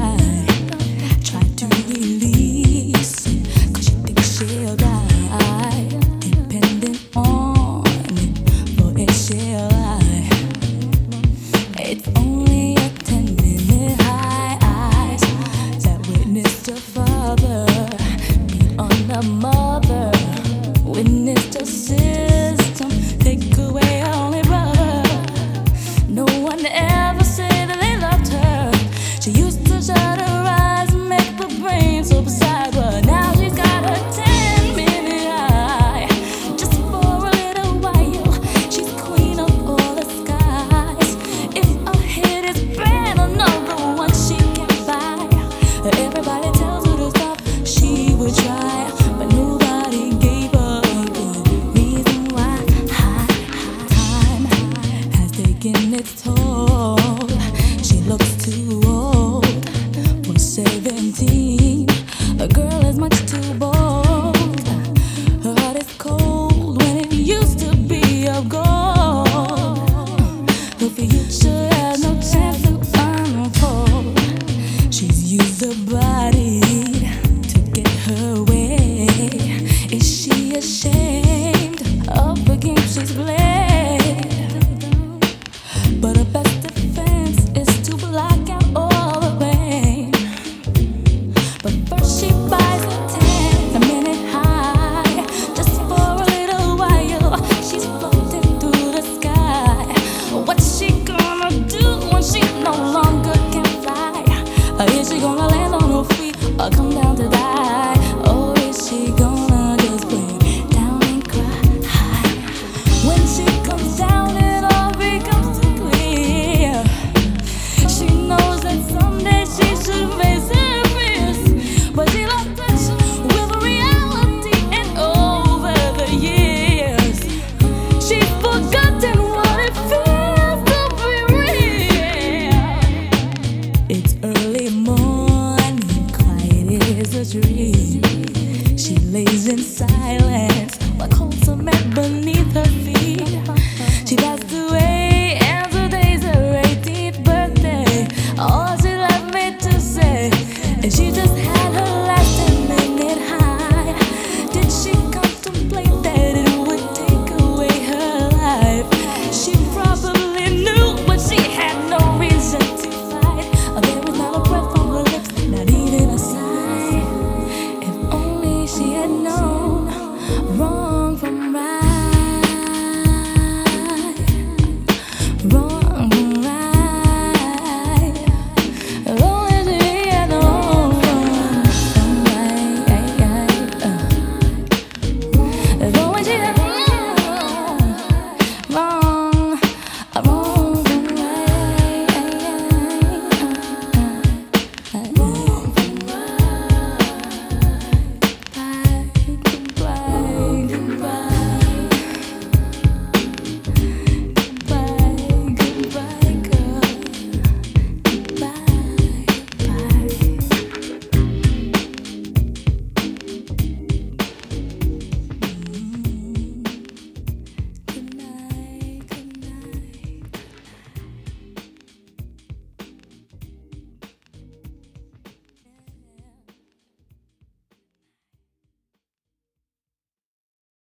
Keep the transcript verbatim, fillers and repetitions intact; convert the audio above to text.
cry. Try to release it, 'cause she thinks she'll die. Depending on it for a she'll lie. It's only a ten minute high eyes that witnessed her father beat on the mother. Witnessed her system take away her only brother. No one ever said that they loved her. She used to shut her eyes and make the brain so beside her. Now she's got a ten minute eye. Just for a little while, she's queen of all the skies. If a hit is bad, another one she can buy. Everybody tells her to stop, she would try, but nobody gave her a good reason why. Time has taken its toll. She looks too old for seventeen. A girl is much too bold. Her heart is cold when it used to be of gold. Her future has no chance to unfold. She's used her body to get her way. Is she ashamed of the game she's played? But her best defense is to block out all the pain. But first she buys a ten minute high. Just for a little while, she's floating through the sky. What's she gonna do when she no longer can fly? Is she gonna land on her feet or come down to die? Or is she gonna just break down and cry? When she comes down, it all becomes clear. She knows that someday she should face her fears, but she lost touch with reality, and over the years, she's forgotten what it feels to be real. It's early morning, quiet is a dream. She lays in silence like wholesome cement beneath